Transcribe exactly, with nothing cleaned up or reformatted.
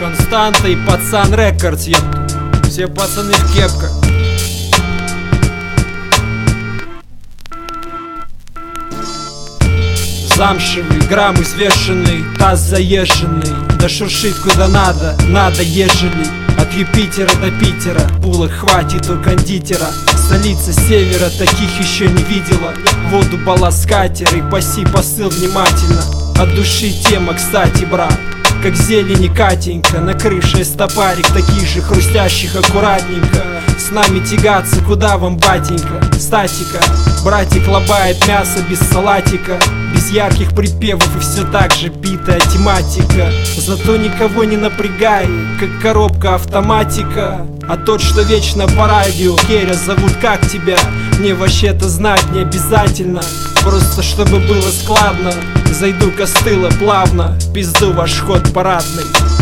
Константа и Пацан Рекордс, еп. Все пацаны в кепках. Замшевый, грамм извешенный, таз заезженный. Да шуршит куда надо, надо ежели. От Юпитера до Питера булок хватит у кондитера. Столица севера таких еще не видела. Воду балласт катер и паси посыл внимательно. От души тема, кстати, брат, как зелени Катенька. На крыше стопарик, таких же хрустящих аккуратненько. С нами тягаться, куда вам, батенька? Статика, братик лобает мясо без салатика. Без ярких припевов и все так же битая тематика. Зато никого не напрягает, как коробка автоматика. А тот, что вечно по радио: Керя, зовут как тебя? Мне вообще-то знать не обязательно, просто чтобы было складно. Зайду костыло плавно, в пизду ваш ход парадный.